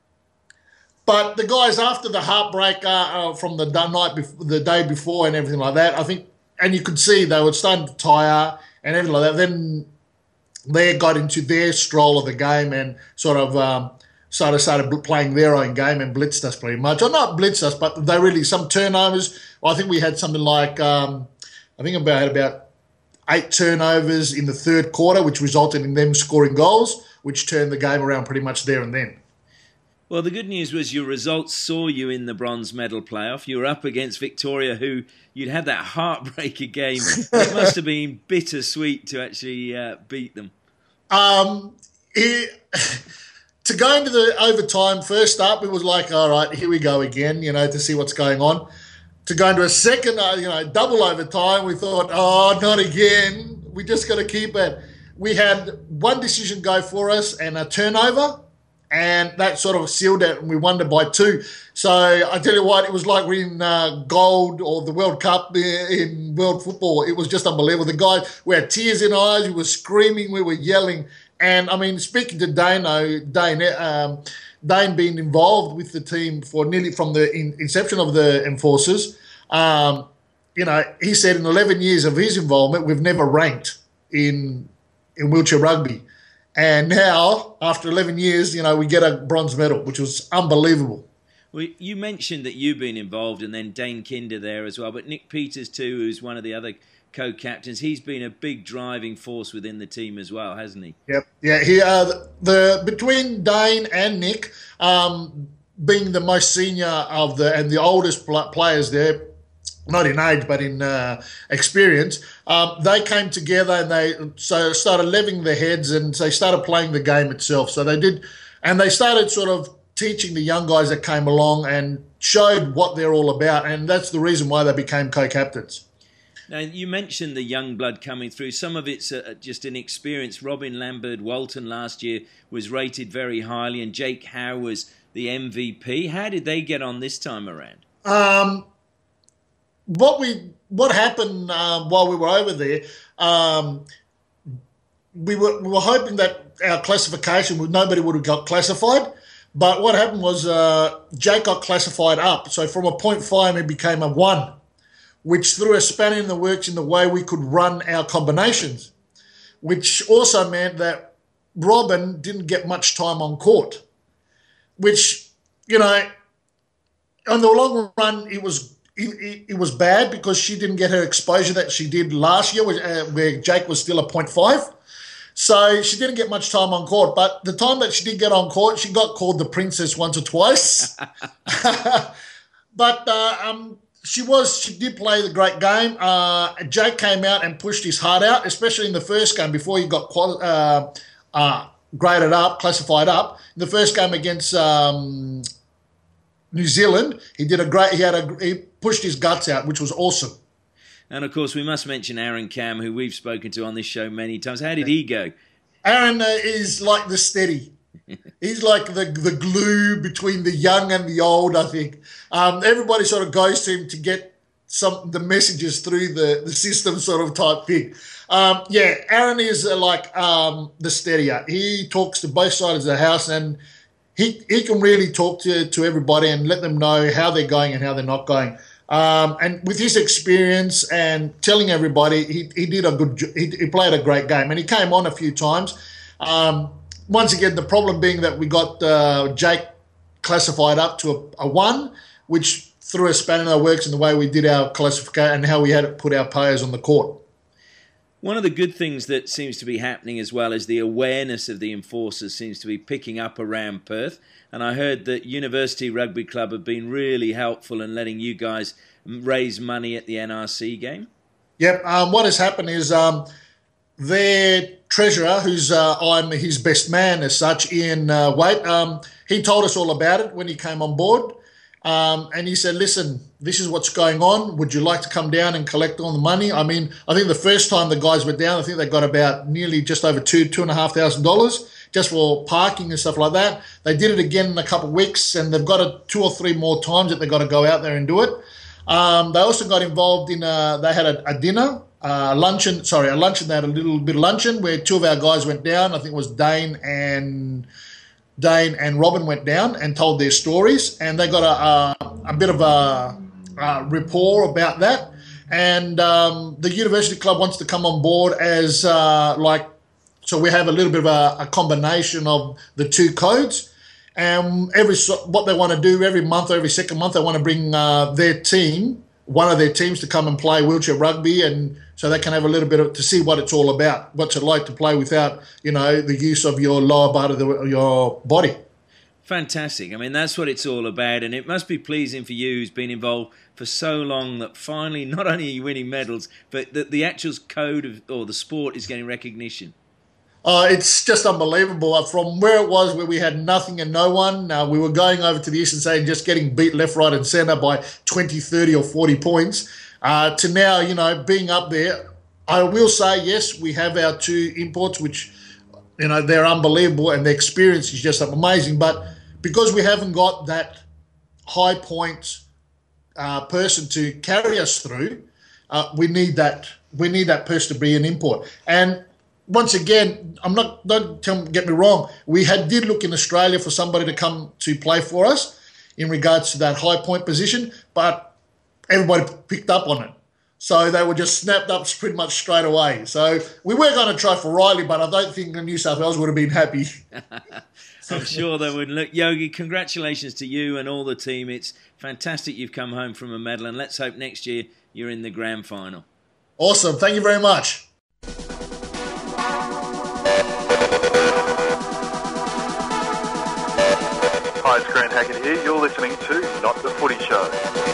But the guys after the heartbreak uh, uh, from the night, bef- the day before, and everything like that, I think, and you could see they were starting to tire and everything like that. Then they got into their stroll of the game and sort of um, started started playing their own game and blitzed us pretty much. Or not blitzed us, but they really some turnovers. Well, I think we had something like um, I think about about eight turnovers in the third quarter, which resulted in them scoring goals, which turned the game around pretty much there and then. Well, the good news was your results saw you in the bronze medal playoff. You were up against Victoria, who you'd had that heartbreaker game. It must have been bittersweet to actually uh, beat them. Um, it, to go into the overtime, first up, it was like, all right, here we go again, you know, to see what's going on. To go into a second, uh, you know, double overtime, we thought, oh, not again. We just got to keep it. We had one decision go for us and a turnover. And that sort of sealed it, and we won it by two. So I tell you what, it was like we're in uh, gold or the World Cup in world football. It was just unbelievable. The guys, we had tears in our eyes, we were screaming, we were yelling. And, I mean, speaking to Dano, Dane, um, Dane being involved with the team for nearly from the in, inception of the Enforcers, um, you know, he said in eleven years of his involvement, we've never ranked in in wheelchair rugby. And now, after eleven years, you know, we get a bronze medal, which was unbelievable. Well, you mentioned that you've been involved, and then Dane Kinder there as well. But Nick Peters, too, who's one of the other co-captains, he's been a big driving force within the team as well, hasn't he? Yep. Yeah. He uh, the between Dane and Nick, um, being the most senior of the and the oldest pl- players there. Not in age, but in uh, experience, um, they came together and they so started leveling their heads and they started playing the game itself. So they did, and they started sort of teaching the young guys that came along and showed what they're all about. And that's the reason why they became co-captains. Now, you mentioned the young blood coming through. Some of it's uh, just an experience. Robin Lambert Walton last year was rated very highly, and Jake Howe was the M V P. How did they get on this time around? Um. What we what happened um, while we were over there, um, we were we were hoping that our classification would nobody would have got classified, but what happened was uh, Jake got classified up. So from a point five, it became a one, which threw a spanner in the works in the way we could run our combinations, which also meant that Robin didn't get much time on court, which you know, on the long run, it was. It, it was bad because she didn't get her exposure that she did last year where, uh, where Jake was still a point five. So she didn't get much time on court. But the time that she did get on court, she got called the princess once or twice. But uh, um, she was she did play the great game. Uh, Jake came out and pushed his heart out, especially in the first game before he got quali- uh, uh, graded up, classified up. In the first game against um, New Zealand, he did a great. He had a he pushed his guts out, which was awesome. And of course, we must mention Aaron Cam, who we've spoken to on this show many times. How did he go? Aaron uh, is like the steady. He's like the the glue between the young and the old. I think um, everybody sort of goes to him to get some the messages through the the system, sort of type thing. Um, yeah, Aaron is uh, like um, the steadier. He talks to both sides of the house and. He he can really talk to, to everybody and let them know how they're going and how they're not going. Um, and with his experience and telling everybody, he he did a good he, he played a great game and he came on a few times. Um, once again, the problem being that we got uh, Jake classified up to a, a one, which threw a spanner in our works in the way we did our classification and how we had to put our players on the court. One of the good things that seems to be happening as well is the awareness of the Enforcers seems to be picking up around Perth. And I heard that University Rugby Club have been really helpful in letting you guys raise money at the N R C game. Yep. Um, what has happened is um, their treasurer, who's uh, I'm his best man as such, Ian uh, Waite, um, he told us all about it when he came on board. Um, and he said, listen, this is what's going on. Would you like to come down and collect all the money? I mean, I think the first time the guys went down, I think they got about nearly just over two, two and a half thousand dollars just for parking and stuff like that. They did it again in a couple of weeks and they've got it two or three more times that they've got to go out there and do it. Um, they also got involved in, a, they had a, a dinner, uh, luncheon, sorry, a luncheon, they had a little bit of luncheon where two of our guys went down. I think it was Dane and Dane and Robin went down and told their stories, and they got a, a, a bit of a, a rapport about that. And um, the University Club wants to come on board as uh, like, so we have a little bit of a, a combination of the two codes. And every what they want to do every month or every second month, they want to bring uh, their team, one of their teams, to come and play wheelchair rugby, and so they can have a little bit of to see what it's all about, what's it like to play without, you know, the use of your lower part of the, your body. Fantastic. I mean, that's what it's all about, and it must be pleasing for you who's been involved for so long that finally not only are you winning medals, but that the actual code of, or the sport is getting recognition. Uh, it's just unbelievable. Uh, from where it was, where we had nothing and no one, uh, we were going over to the Eastern State and just getting beat left, right and centre by twenty, thirty or forty points, uh, to now, you know, being up there. I will say, yes, we have our two imports, which, you know, they're unbelievable and the experience is just amazing. But because we haven't got that high point uh, person to carry us through, uh, we need that. We need that person to be an import. And once again, I'm not. Don't tell, get me wrong. We had did look in Australia for somebody to come to play for us in regards to that high point position, but everybody picked up on it, so they were just snapped up pretty much straight away. So we were going to try for Riley, but I don't think the New South Wales would have been happy. I'm sure they would. Look, Yogi, congratulations to you and all the team. It's fantastic you've come home from a medal, and let's hope next year you're in the grand final. Awesome. Thank you very much. Hi, it's Grant Hackett here. You're listening to Not the Footy Show.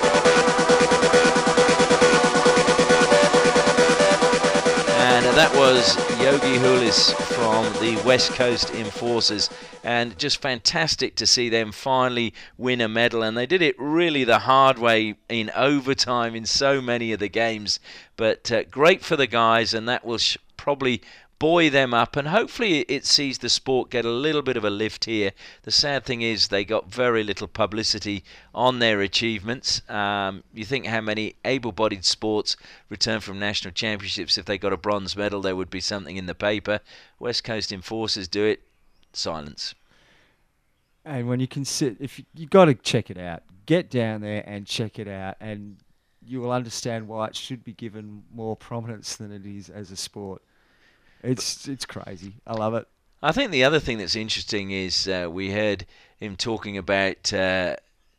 And that was Yogi Hulis from the West Coast Enforcers, and just fantastic to see them finally win a medal. And they did it really the hard way in overtime in so many of the games, but uh, great for the guys, and that will sh- probably buoy them up, and hopefully it sees the sport get a little bit of a lift here. The sad thing is they got very little publicity on their achievements. Um, you think how many able-bodied sports return from national championships. If they got a bronze medal, there would be something in the paper. West Coast Enforcers do it, silence. And when you can sit, if you, you got to check it out, get down there and check it out, and you will understand why it should be given more prominence than it is as a sport. It's it's crazy. I love it. I think the other thing that's interesting is uh, we heard him talking about uh,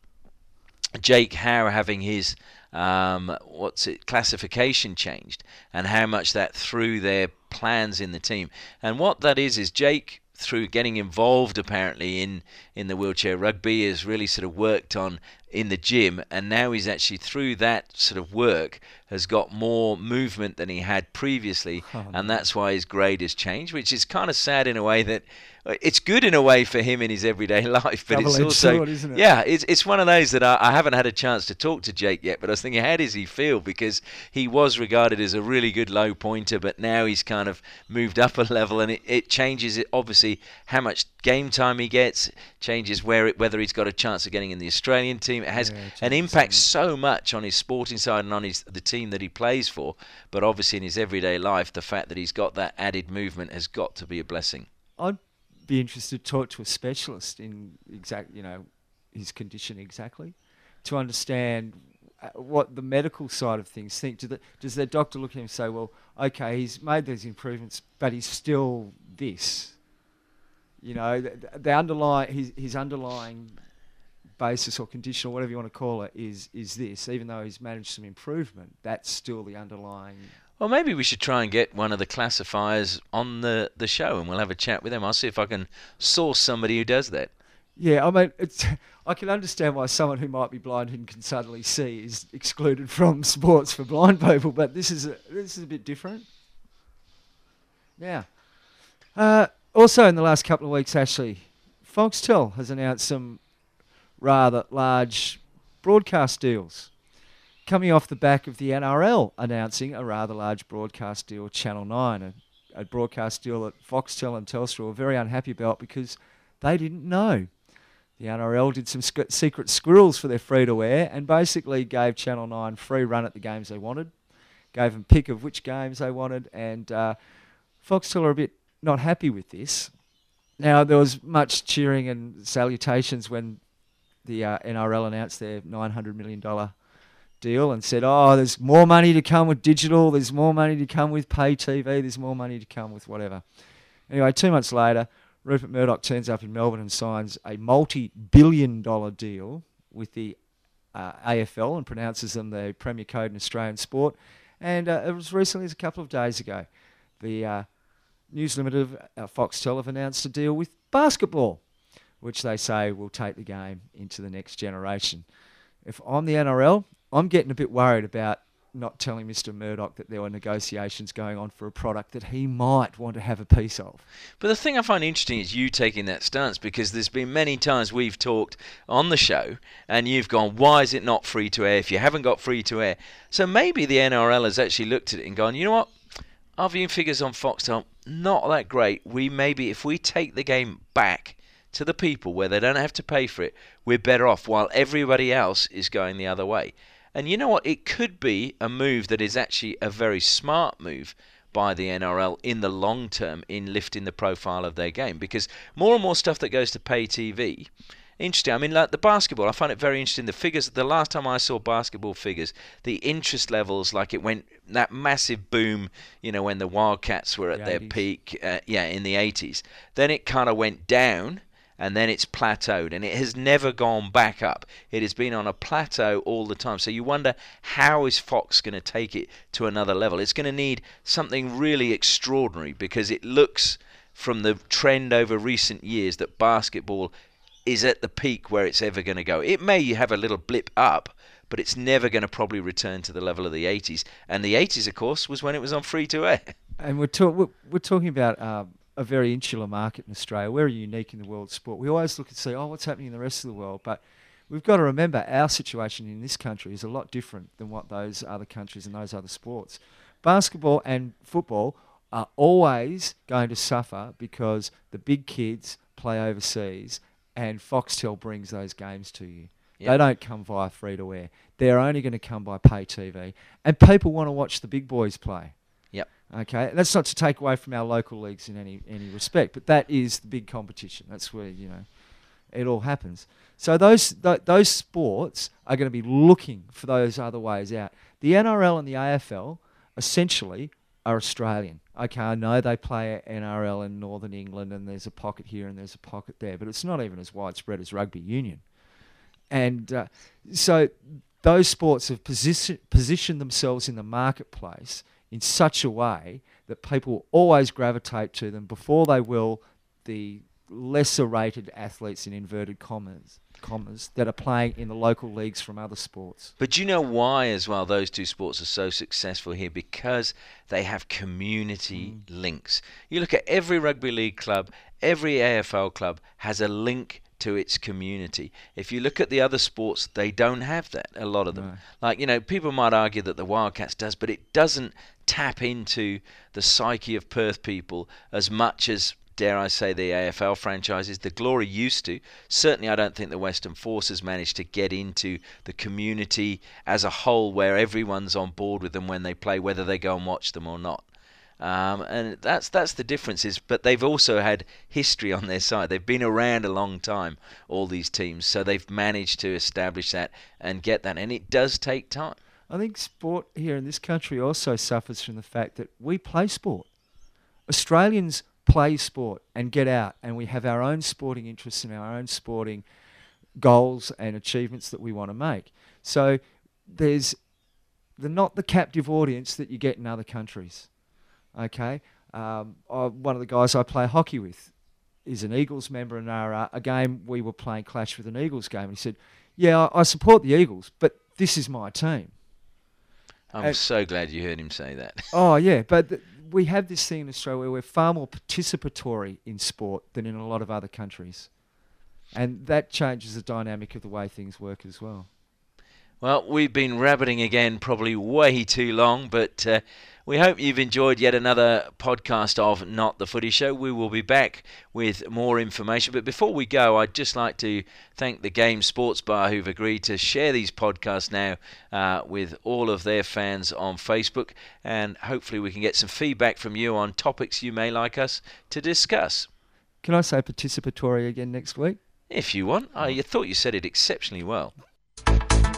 Jake Howe having his um, what's it classification changed, and how much that threw their plans in the team. And what that is is Jake, through getting involved apparently in in the wheelchair rugby, has really sort of worked on in the gym, and now he's actually, through that sort of work, has got more movement than he had previously, oh, and that's why his grade has changed, which is kind of sad in a way. That it's good in a way for him in his everyday life, but it's also sword, isn't it? Yeah, it's it's one of those that I, I haven't had a chance to talk to Jake yet, but I was thinking, how does he feel? Because he was regarded as a really good low pointer, but now he's kind of moved up a level, and it, it changes it obviously how much game time he gets, changes where it, whether he's got a chance of getting in the Australian team. It has yeah, it an impact so much on his sporting side and on his the team that he plays for, but obviously in his everyday life, the fact that he's got that added movement has got to be a blessing. I'd be interested to talk to a specialist in exact, you know, his condition exactly, to understand what the medical side of things think. Do the, does their doctor look at him and say, well, okay, he's made these improvements, but he's still this? You know, the, the underlying his his underlying basis or condition or whatever you want to call it is is this. Even though he's managed some improvement, that's still the underlying. Well, maybe we should try and get one of the classifiers on the, the show, and we'll have a chat with them. I'll see if I can source somebody who does that. Yeah, I mean, it's, I can understand why someone who might be blind and can suddenly see is excluded from sports for blind people, but this is a, this is a bit different. Now, uh, also in the last couple of weeks, Ashley, Foxtel has announced some rather large broadcast deals, coming off the back of the N R L announcing a rather large broadcast deal with Channel nine, a, a broadcast deal that Foxtel and Telstra were very unhappy about because they didn't know. The N R L did some sc- secret squirrels for their free-to-air and basically gave Channel nine free run at the games they wanted, gave them pick of which games they wanted, and uh, Foxtel are a bit not happy with this. Now, there was much cheering and salutations when the uh, N R L announced their nine hundred million dollars deal and said, oh, there's more money to come with digital, there's more money to come with pay T V, there's more money to come with whatever. Anyway, two months later, Rupert Murdoch turns up in Melbourne and signs a multi-billion dollar deal with the uh, A F L and pronounces them the Premier Code in Australian sport. And uh, it was recently, as a couple of days ago, the uh, News Limited, uh, Foxtel, have announced a deal with basketball, which they say will take the game into the next generation. If I'm the N R L, I'm getting a bit worried about not telling Mister Murdoch that there were negotiations going on for a product that he might want to have a piece of. But the thing I find interesting is you taking that stance, because there's been many times we've talked on the show and you've gone, why is it not free to air if you haven't got free to air? So maybe the N R L has actually looked at it and gone, you know what, our viewing figures on Foxtel, not that great. We maybe, if we take the game back to the people where they don't have to pay for it, we're better off, while everybody else is going the other way. And you know what? It could be a move that is actually a very smart move by the N R L in the long term in lifting the profile of their game, because more and more stuff that goes to pay T V, interesting. I mean, like the basketball, I find it very interesting. The figures, the last time I saw basketball figures, the interest levels, like it went, that massive boom, you know, when the Wildcats were at The their eighties. peak, uh, yeah, in the eighties. Then it kind of went down, and then it's plateaued, and it has never gone back up. It has been on a plateau all the time. So you wonder, how is Fox going to take it to another level? It's going to need something really extraordinary, because it looks from the trend over recent years that basketball is at the peak where it's ever going to go. It may have a little blip up, but it's never going to probably return to the level of the eighties. And the eighties, of course, was when it was on free to air. And we're, talk- we're, we're talking about um, a very insular market in Australia. We're unique in the world of sport. We always look and say, oh, what's happening in the rest of the world? But we've got to remember our situation in this country is a lot different than what those other countries and those other sports. Basketball and football are always going to suffer because the big kids play overseas and Foxtel brings those games to you. Yep. They don't come via free-to-air. They're only going to come by pay T V. And people want to watch the big boys play. Yep. Okay, that's not to take away from our local leagues in any any respect, but that is the big competition. That's where, you know, it all happens. So those th- those sports are going to be looking for those other ways out. The N R L and the A F L essentially are Australian. Okay, I know they play N R L in Northern England and there's a pocket here and there's a pocket there, but it's not even as widespread as rugby union. And uh, so those sports have position, positioned themselves in the marketplace in such a way that people will always gravitate to them before they will the lesser rated athletes in inverted commas, commas that are playing in the local leagues from other sports. But do you know why as well those two sports are so successful here? Because they have community mm. links. You look at every rugby league club, every A F L club has a link to its community. If you look at the other sports, they don't have that, a lot of them. No. Like, you know, people might argue that the Wildcats does, but it doesn't tap into the psyche of Perth people as much as, dare I say, the A F L franchises. The Glory used to. Certainly I don't think the Western Forces managed to get into the community as a whole where everyone's on board with them when they play, whether they go and watch them or not. Um, and that's that's the differences. But they've also had history on their side. They've been around a long time, all these teams. So they've managed to establish that and get that. And it does take time. I think sport here in this country also suffers from the fact that we play sport. Australians play sport and get out, and we have our own sporting interests and our own sporting goals and achievements that we want to make. So there's the not the captive audience that you get in other countries. Okay, um, I, one of the guys I play hockey with is an Eagles member, and our, a game we were playing clashed with an Eagles game, and he said, "Yeah, I, I support the Eagles, but this is my team." I'm and, so glad you heard him say that. Oh yeah, but th- we have this thing in Australia where we're far more participatory in sport than in a lot of other countries, and that changes the dynamic of the way things work as well. Well, we've been rabbiting again probably way too long, but uh, we hope you've enjoyed yet another podcast of Not the Footy Show. We will be back with more information. But before we go, I'd just like to thank the Game Sports Bar who've agreed to share these podcasts now uh, with all of their fans on Facebook. And hopefully we can get some feedback from you on topics you may like us to discuss. Can I say participatory again next week? If you want. I thought you said it exceptionally well. Some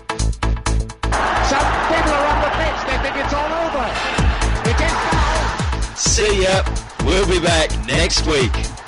people are on the pitch, they think it's all over. It is now. See ya. We'll be back next week.